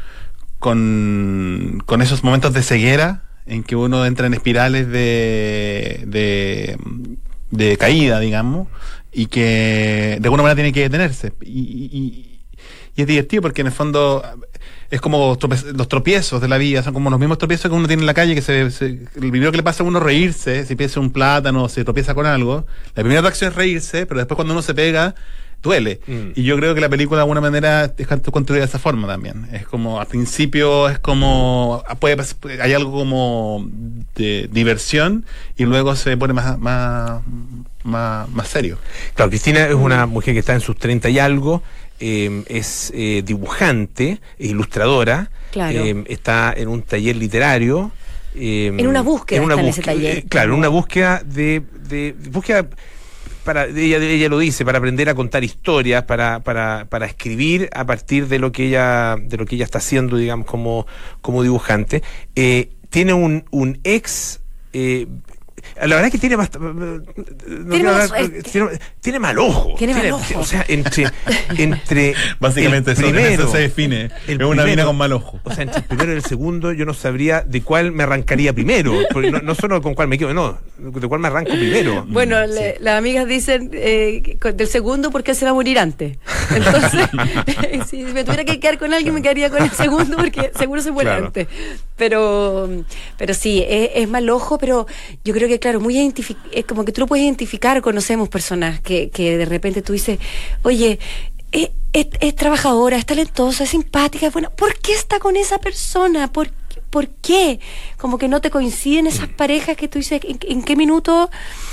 con, con esos momentos de ceguera, en que uno entra en espirales de, de, de caída, digamos, y que de alguna manera tiene que detenerse. Y, y, y es divertido porque en el fondo es como trope- los tropiezos de la vida, son como los mismos tropiezos que uno tiene en la calle, que se, se el primero que le pasa a uno es reírse, si piensa un plátano, se tropieza con algo, la primera reacción es reírse, pero después cuando uno se pega, duele. Mm. Y yo creo que la película de alguna manera está construida de esa forma también. Es como, al principio es como, puede, hay algo como de diversión y luego se pone más, más, más, más serio. Claro, Cristina es una mujer que está en sus treinta y algo. Eh, es eh, dibujante, ilustradora, claro. eh, está en un taller literario. Eh, en una búsqueda en una está búsqueda, en ese taller. Eh, claro, en una búsqueda de, de, de búsqueda para ella, ella lo dice, para aprender a contar historias, para, para, para escribir a partir de lo que ella, de lo que ella está haciendo, digamos, como, como dibujante. Eh, tiene un, un ex eh, la verdad es que tiene bastante. No tiene, hablar, tiene, tiene mal ojo. Tiene, tiene mal ojo. O sea, entre. entre Básicamente eso, primero, eso se define. Es una primero, mina con mal ojo. O sea, entre el primero y el segundo, yo no sabría de cuál me arrancaría primero. Porque no, no solo con cuál me quedo, no. De cuál me arranco primero. Bueno, sí. le, las amigas dicen eh, del segundo porque él se va a morir antes. Entonces, si me tuviera que quedar con alguien, me quedaría con el segundo porque seguro se muere claro. antes. Pero, pero sí, es, es mal ojo, pero yo creo que, claro, muy identific- es como que tú lo puedes identificar. Conocemos personas que, que de repente tú dices, oye, es, es, es trabajadora, es talentosa, es simpática, es buena. ¿Por qué está con esa persona? ¿Por, por qué? Como que no te coinciden esas parejas que tú dices, ¿en, en qué minuto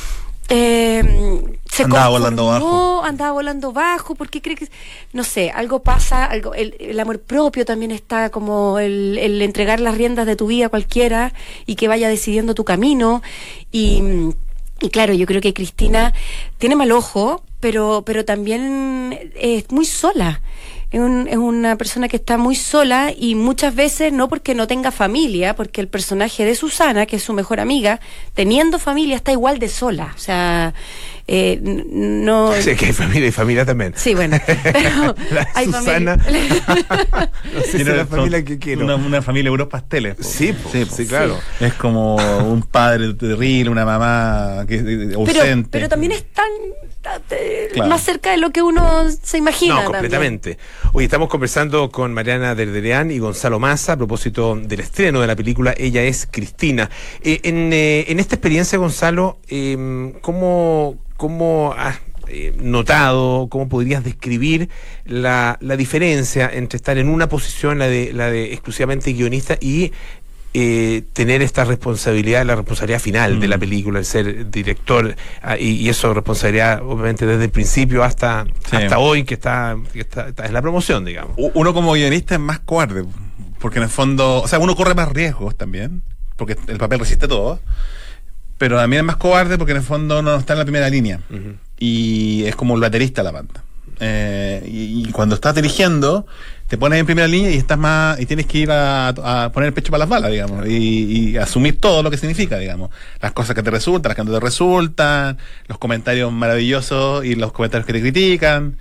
eh, se andaba volando bajo? Andaba volando bajo, ¿por qué cree que...? No sé, algo pasa, algo el, el amor propio también está, como el, el entregar las riendas de tu vida a cualquiera y que vaya decidiendo tu camino. Y, y claro, yo creo que Cristina tiene mal ojo, pero, pero también es muy sola. Es, un, es una persona que está muy sola y muchas veces no porque no tenga familia, porque el personaje de Susana, que es su mejor amiga, teniendo familia está igual de sola. O sea, eh, no... Sí, que hay familia y familia también. Sí, bueno. Pero la hay Susana. No sé si es la familia que quiero. Una, una familia de unos pasteles. Po. Sí, po, sí, po, sí, claro. Es como un padre terrible, una mamá que ausente. Pero, pero también es tan... Claro. más cerca de lo que uno se imagina. No, completamente. Hoy estamos conversando con Mariana Derderian y Gonzalo Massa a propósito del estreno de la película Ella es Cristina. Eh, en, eh, en esta experiencia, Gonzalo, eh, ¿cómo, cómo has eh, notado, cómo podrías describir la, la diferencia entre estar en una posición, la de, la de exclusivamente guionista, y Eh, tener esta responsabilidad, la responsabilidad final mm. de la película, el ser director, ah, y, y eso responsabilidad obviamente desde el principio hasta sí. hasta hoy que está, que está, está en la promoción, digamos? Uno como guionista es más cobarde, porque en el fondo, o sea, uno corre más riesgos también, porque el papel resiste todo, pero también es más cobarde porque en el fondo no está en la primera línea, uh-huh. y es como el baterista de la banda. Eh, y, y cuando estás dirigiendo te pones en primera línea y estás más y tienes que ir a, a poner el pecho para las balas, digamos, y, y asumir todo lo que significa, digamos, las cosas que te resultan, las que no te resultan, los comentarios maravillosos y los comentarios que te critican,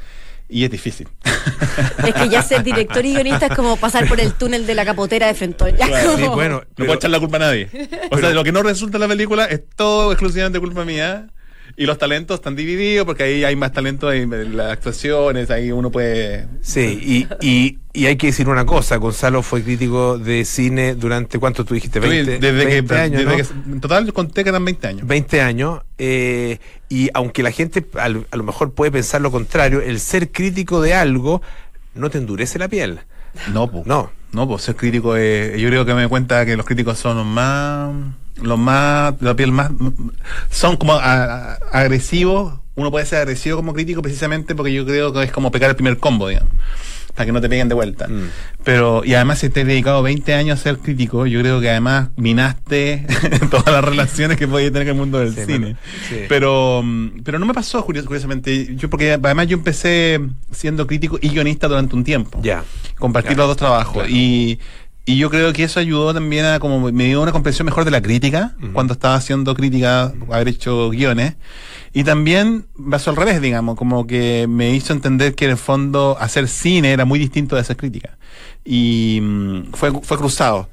y es difícil. Es que ya ser director y guionista es como pasar por el túnel de la capotera de Fentón. Ya Claro, como- Sí, bueno, No pero- puedo echar la culpa a nadie. O sea, lo que no resulta en la película es todo exclusivamente culpa mía. Y los talentos están divididos porque ahí hay más talento en las actuaciones, ahí uno puede... Sí, y, y, y hay que decir una cosa, Gonzalo fue crítico de cine durante, ¿cuánto tú dijiste? veinte, desde que, veinte años, desde ¿no? que- en total conté que eran veinte años. veinte años, eh, y aunque la gente al- a lo mejor puede pensar lo contrario, el ser crítico de algo no te endurece la piel. No, pues. No. No, pues ser crítico es... Yo creo que me doy cuenta que los críticos son los más... Los más... La piel más... Son como a- a- agresivos. Uno puede ser agresivo como crítico precisamente porque yo creo que es como pegar el primer combo, digamos. Para que no te peguen de vuelta. Mm. Pero, y además si te has dedicado veinte años a ser crítico, yo creo que además minaste todas las relaciones que podías tener en el mundo del Sí, cine. bueno, sí. Pero, mm, pero no me pasó, curios- curiosamente. Yo, porque además yo empecé siendo crítico y guionista durante un tiempo. Ya. Compartí Ya, los dos trabajos. claro. Y, y yo creo que eso ayudó también a, como me dio una comprensión mejor de la crítica, Ujú. cuando estaba haciendo crítica, haber hecho guiones. Y también pasó al revés, digamos, como que me hizo entender que en el fondo hacer cine era muy distinto de hacer crítica. Y mm, fue, fue cruzado.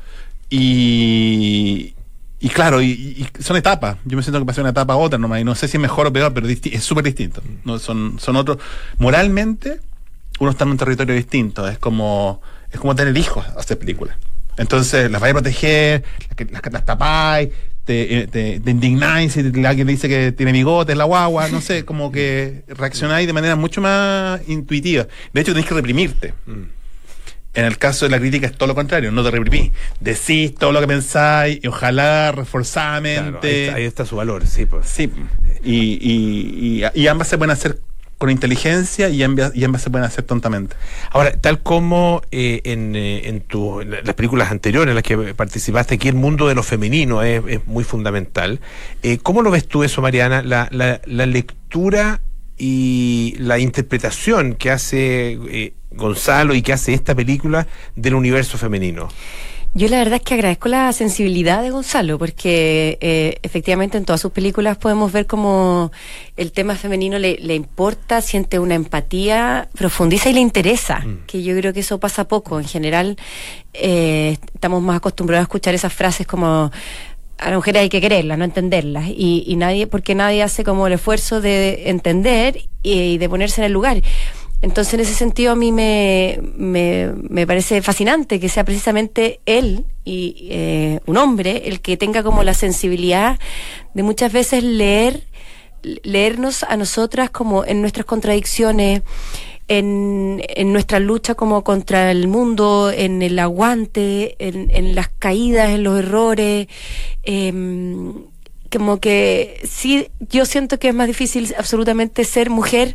Y, y claro, y, y son etapas. Yo me siento que pasé de una etapa a otra nomás. Y no sé si es mejor o peor, pero disti- es súper distinto. No, son, son otros. Moralmente, uno está en un territorio distinto. Es como, es como tener hijos, hacer películas. Entonces, las vais a proteger, las, las, las tapáis, te, eh, te, te indignáis si alguien dice que tiene bigotes, la guagua, no sé, como que reaccionáis de manera mucho más intuitiva. De hecho, tenéis que reprimirte. Mm. En el caso de la crítica es todo lo contrario, no te reprimís. Decís todo lo que pensáis y ojalá Claro, reforzadamente. ahí, está, ahí está su valor, sí, pues. Sí, y, y, y, y ambas se pueden hacer con inteligencia y ambas, y ambas se pueden hacer tontamente. Ahora, tal como eh, en, eh, en, tu, en las películas anteriores en las que participaste, aquí el mundo de lo femenino es, es muy fundamental. Eh, ¿Cómo lo ves tú eso, Mariana? La, la, la lectura y la interpretación que hace eh, Gonzalo y que hace esta película del universo femenino. Yo la verdad es que agradezco la sensibilidad de Gonzalo, porque eh, efectivamente en todas sus películas podemos ver como el tema femenino le, le importa, siente una empatía, profundiza y le interesa, Mm. que yo creo que eso pasa poco. En general eh, estamos más acostumbrados a escuchar esas frases como a las mujeres hay que quererlas, no entenderlas, y, y nadie, porque nadie hace como el esfuerzo de entender y, y de ponerse en el lugar. Entonces, en ese sentido, a mí me, me, me parece fascinante que sea precisamente él, y eh, un hombre, el que tenga como la sensibilidad de muchas veces leer, leernos a nosotras como en nuestras contradicciones, en, en nuestra lucha como contra el mundo, en el aguante, en, en las caídas, en los errores. Eh, como que sí, yo siento que es más difícil absolutamente ser mujer.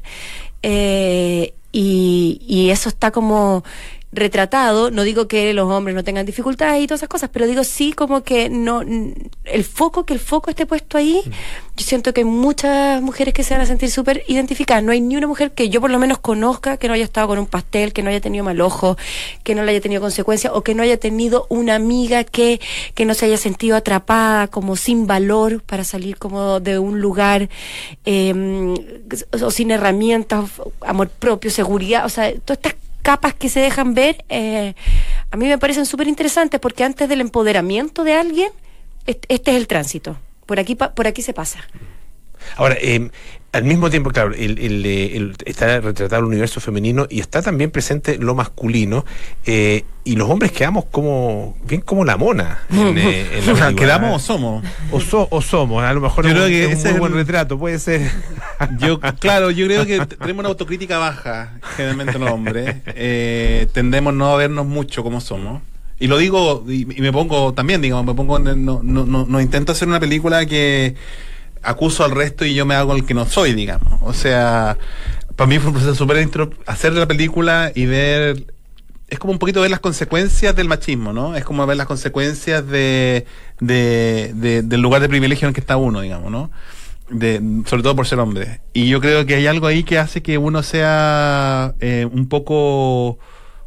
Eh, y, y eso está como retratado. No digo que los hombres no tengan dificultades y todas esas cosas, pero digo sí como que no el foco, que el foco esté puesto ahí. Yo siento que hay muchas mujeres que se van a sentir súper identificadas. No hay ni una mujer que yo por lo menos conozca que no haya estado con un pastel, que no haya tenido mal ojo, que no le haya tenido consecuencias, o que no haya tenido una amiga que, que no se haya sentido atrapada, como sin valor para salir como de un lugar, eh, o sin herramientas, amor propio, seguridad, o sea, todas estas capas que se dejan ver, eh, a mí me parecen súper interesantes, porque antes del empoderamiento de alguien, este, este es el tránsito. Por aquí, pa, por aquí se pasa. Ahora, eh, al mismo tiempo, claro, el, el, el, está retratado el universo femenino y está también presente lo masculino, eh, y los hombres quedamos como bien como la mona en, eh, en la película. ¿Quedamos o somos? O, so, o somos, a lo mejor Yo es creo un, que es un ese muy es buen el- retrato, puede ser. Yo, claro, yo creo que t- tenemos una autocrítica baja, generalmente los hombres. Eh, tendemos no a vernos mucho como somos. Y lo digo, y, y me pongo también, digamos, me pongo, en el- no, no, no, no intento hacer una película que acuso al resto y yo me hago el que no soy, digamos. O sea, para mí fue un proceso súper intro hacer la película y ver, es como un poquito ver las consecuencias del machismo, ¿no? Es como ver las consecuencias de, de, de- del lugar de privilegio en el que está uno, digamos, ¿no? De, sobre todo por ser hombre. Y yo creo que hay algo ahí que hace que uno sea eh, un poco...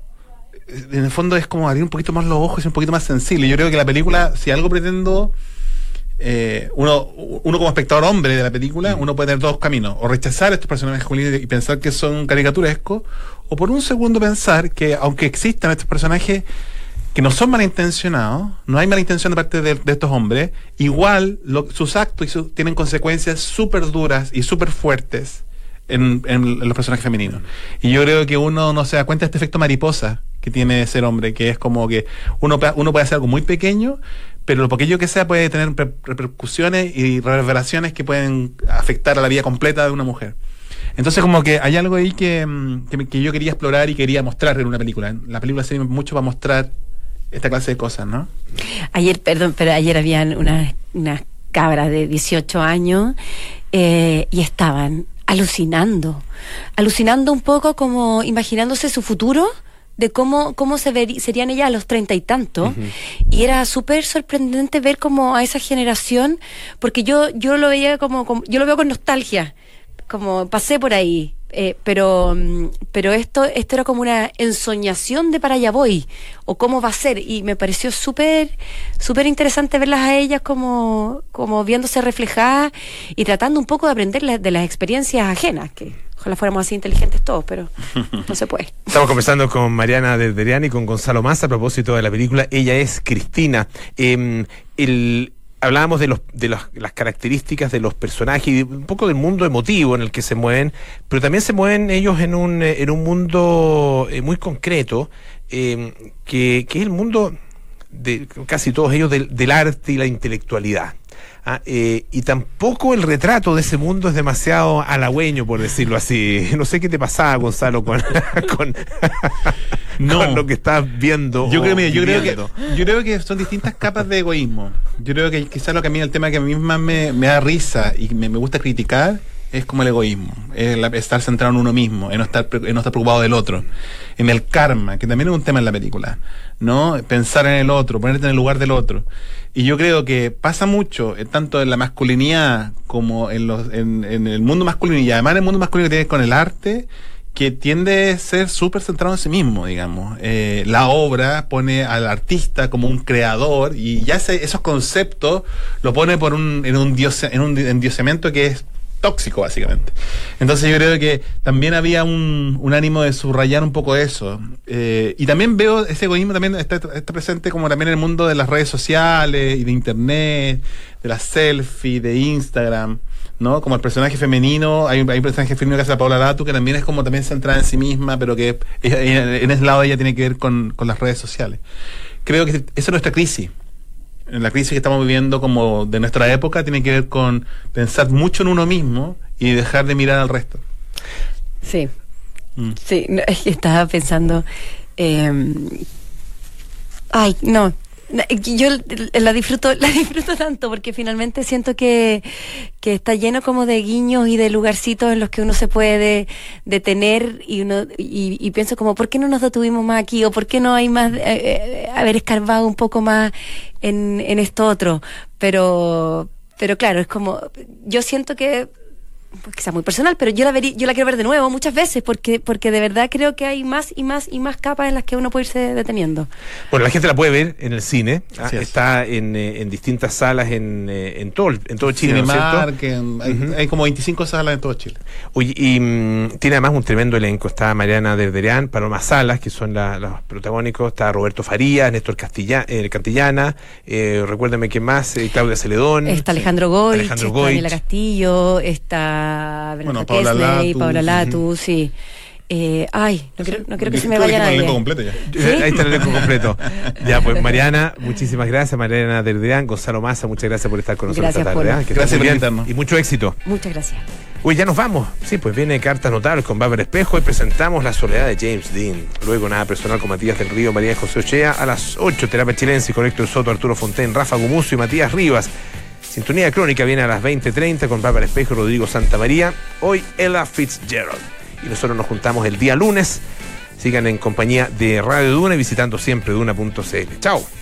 En el fondo es como abrir un poquito más los ojos y ser un poquito más sensible. Yo creo que la película, si algo pretendo eh, uno, uno como espectador hombre de la película, mm. uno puede tener dos caminos, o rechazar estos personajes masculinos y pensar que son caricaturescos, o por un segundo pensar que aunque existan estos personajes que no son malintencionados, no hay mala intención de parte de, de estos hombres, igual lo, sus actos y su, tienen consecuencias súper duras y súper fuertes en, en, en los personajes femeninos. Y yo creo que uno no se da cuenta de este efecto mariposa que tiene ser hombre, que es como que uno, uno puede hacer algo muy pequeño, pero lo pequeño que sea puede tener repercusiones y reverberaciones que pueden afectar a la vida completa de una mujer. Entonces como que hay algo ahí que, que, que yo quería explorar y quería mostrar en una película. La película sirve mucho para mostrar esta clase de cosas, ¿no? Ayer, perdón, pero ayer habían unas, unas cabras de dieciocho años eh, y estaban alucinando, alucinando un poco, como imaginándose su futuro, de cómo, cómo se ver, serían ellas a los treinta y tantos, uh-huh. y era súper sorprendente ver como a esa generación, porque yo, yo lo veía como, como, yo lo veo con nostalgia, como pasé por ahí, eh, pero pero esto esto era como una ensoñación de para allá voy, o cómo va a ser, y me pareció súper súper interesante verlas a ellas como, como viéndose reflejadas y tratando un poco de aprender la, de las experiencias ajenas, que ojalá fuéramos así inteligentes todos, pero no se puede. Estamos conversando con Mariana Derderian y con Gonzalo Massa a propósito de la película Ella es Cristina. Eh, el Hablábamos de, los, de los, las características de los personajes y un poco del mundo emotivo en el que se mueven, pero también se mueven ellos en un, en un mundo eh, muy concreto, eh, que, que es el mundo de casi todos ellos del, del arte y la intelectualidad. Ah, eh, y tampoco el retrato de ese mundo es demasiado halagüeño, por decirlo así. No sé qué te pasaba, Gonzalo, con, con, no. con lo que estás viendo. Yo creo, mira, yo creo que yo creo que son distintas capas de egoísmo. Yo creo que quizás lo que a mí, el tema que a mí más me, me da risa y me, me gusta criticar es como el egoísmo, es la, estar centrado en uno mismo, en no estar en no estar preocupado del otro, en el karma, que también es un tema en la película, ¿no? Pensar en el otro, ponerte en el lugar del otro. Y yo creo que pasa mucho, eh, tanto en la masculinidad como en los en, en el mundo masculino, y además en el mundo masculino que tiene con el arte, que tiende a ser súper centrado en sí mismo, digamos. Eh, la obra pone al artista como un creador, y ya ese, esos conceptos lo pone por un en un dios en un endiosamiento que es tóxico, básicamente. Entonces yo creo que también había un, un ánimo de subrayar un poco eso. Eh, y también veo ese egoísmo también está, está presente como también en el mundo de las redes sociales y de internet, de las selfies, de Instagram, ¿no? Como el personaje femenino, hay, hay un personaje femenino que hace la Paola Latu, que también es como también centrada en sí misma, pero que ella, ella, en ese lado ella tiene que ver con, con las redes sociales. Creo que esa es nuestra crisis. En la crisis que estamos viviendo como de nuestra época tiene que ver con pensar mucho en uno mismo y dejar de mirar al resto. Sí, mm. sí, no, es que estaba pensando, eh, ay, no, yo la disfruto, la disfruto tanto porque finalmente siento que, que está lleno como de guiños y de lugarcitos en los que uno se puede detener y uno y, y pienso como, ¿por qué no nos detuvimos más aquí? ¿O por qué no hay más, eh, eh, haber escarbado un poco más en, en esto otro? Pero, pero claro, es como, yo siento que pues quizás muy personal, pero yo la verí, yo la quiero ver de nuevo muchas veces porque porque de verdad creo que hay más y más y más capas en las que uno puede irse deteniendo. Bueno, la gente la puede ver en el cine, ¿ah? Está en, eh, en distintas salas en, eh, en todo en todo Chile, Cinemark, ¿no es cierto? Hay, uh-huh. hay como veinticinco salas en todo Chile. Oye, y um, tiene además un tremendo elenco. Está Mariana Derderian, Paloma Salas, que son la, los protagónicos, está Roberto Farías, Néstor Castilla, eh, Cantillana, eh, recuérdame quién más, eh, Claudia Celedón, está Alejandro Goich, Alejandro está Goich. Daniela Castillo, está bueno, Paola Latu, Paola Latu, uh-huh. sí. Eh, ay, no quiero, no quiero que se me vaya nadie. El elenco completo ya. ¿Sí? Ahí está el elenco completo. Ya, pues Mariana, muchísimas gracias. Mariana Derderian, Gonzalo Massa, muchas gracias por estar con nosotros gracias esta tarde. Por... ¿eh? Que gracias por invitarnos. Y mucho éxito. Muchas gracias. Uy, ya nos vamos. Sí, pues viene Cartas Notables con Bárbara Espejo y presentamos La Soledad de James Dean. Luego Nada Personal con Matías del Río, María José Ochea. A las ocho, Terapia Chilense con Héctor Soto, Arturo Fontaine, Rafa Gumucio y Matías Rivas. Sintonía Crónica viene a las veinte treinta con Bárbara Espejo y Rodrigo Santamaría. Hoy Ella Fitzgerald. Y nosotros nos juntamos el día lunes. Sigan en compañía de Radio Duna y visitando siempre duna punto c l. Chao.